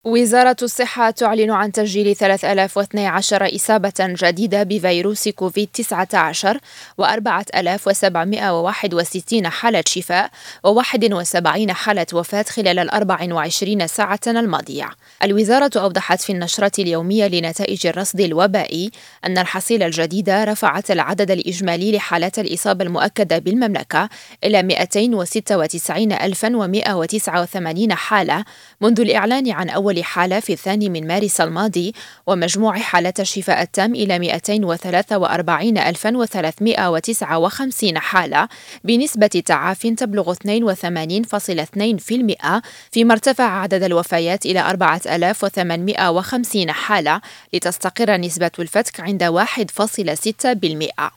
وزارة الصحة تعلن عن تسجيل 3012 إصابة جديدة بفيروس كوفيد-19 و4761 حالة شفاء و71 حالة وفاة خلال 24 ساعة الماضية. الوزارة أوضحت في النشرة اليومية لنتائج الرصد الوبائي أن الحصيلة الجديدة رفعت العدد الإجمالي لحالات الإصابة المؤكدة بالمملكة إلى 296,189 حالة منذ الإعلان عن أول حالة في 2 مارس الماضي، ومجموع حالات الشفاء التام إلى 243,359 حالة بنسبة تعاف تبلغ 82.2%، فيما ارتفع عدد الوفيات إلى 4,850 حالة لتستقر نسبة الفتك عند 1.6%.